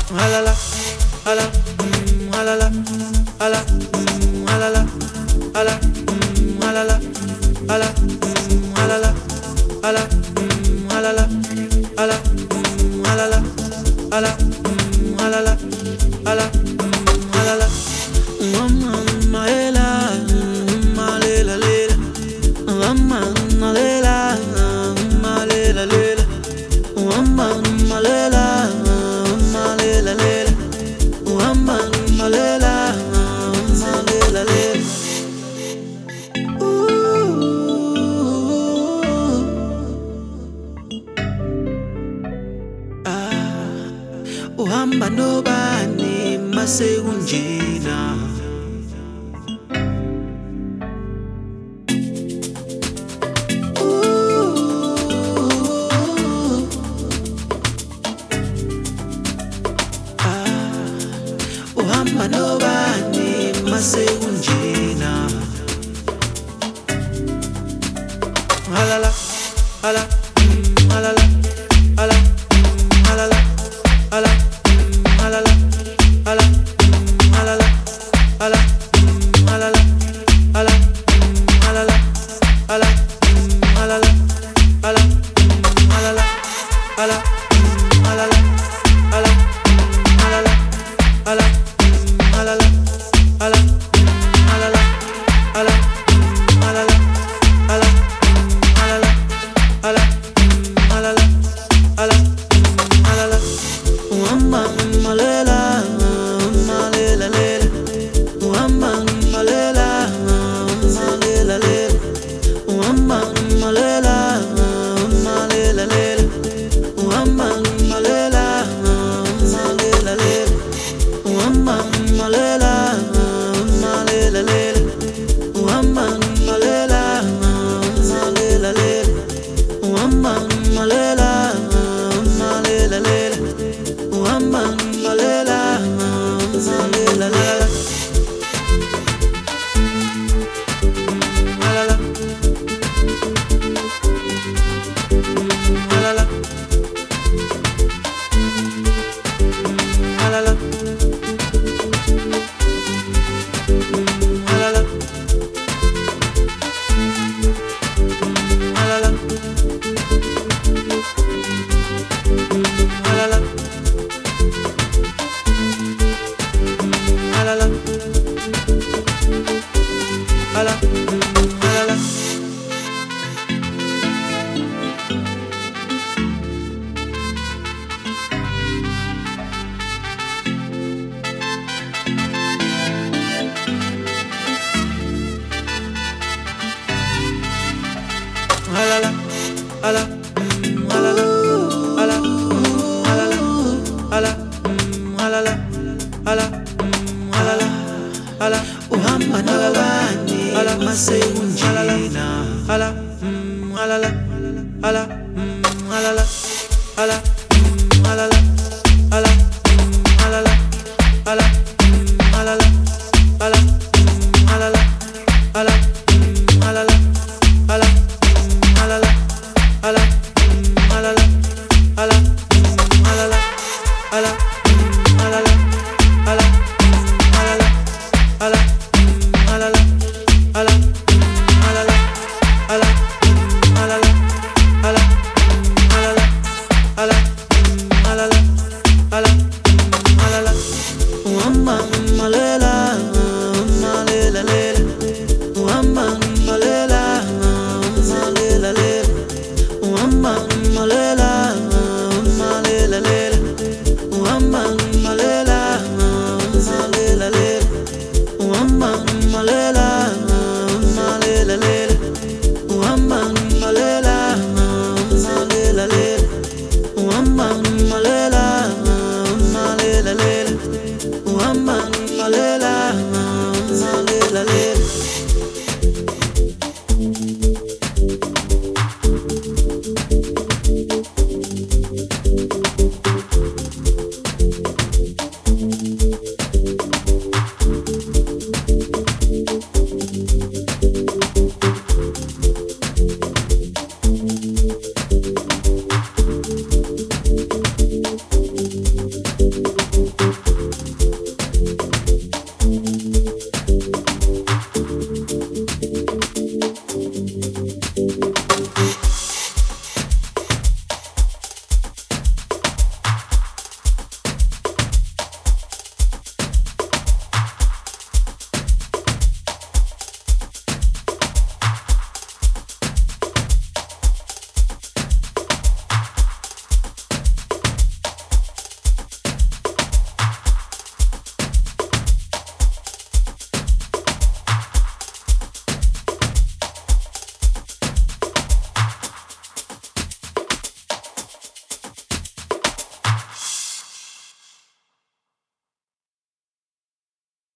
Halala, hala, halala, hala, halala, hala, halala, hala, halala, hala, halala, hala, halala, hala, halala, hala, halala. Mama lela, malela lela, mama lela, malela lela, mama lela. Malela lela, malela, malela lela. Uhamba nobani mase unjena. Uhamba nobani mase unjena. Halala, hala, halala, hala, halala, hala, halala, hala, halala, hala, halala, hala, halala, hala, halala, hala, halala, hala, halala, hala, halala, hala, halala, hala, halala, hala, halala, hala, halala, hala, halala, hala, halala. Mama malela, malela lela. Mama malela, malela lela. Mama malela, malela lela. Mama malela, malela lela. Mama malela, malela lela. Mama malela, malela lela. Mama malela, malela lela. Mama malela, malela lela. Halala, halala, halala, halala, halala, halala, halala, hala, halala. Halala, hala, halala, hala, halala, hala, halala, hala, halala, hala. Uhamba nobani mase unjena. Hala, halala, hala, halala, hala, halala, hala, halala, hala, halala, hala, halala, hala, halala, hala, halala, hala, halala, hala, halala, hala, halala, hala, halala, hala, halala, hala, halala, hala, halala, hala, halala, hala, halala, hala, halala. Mama malela, malela lela. Mama malela, malela lela. Mama malela.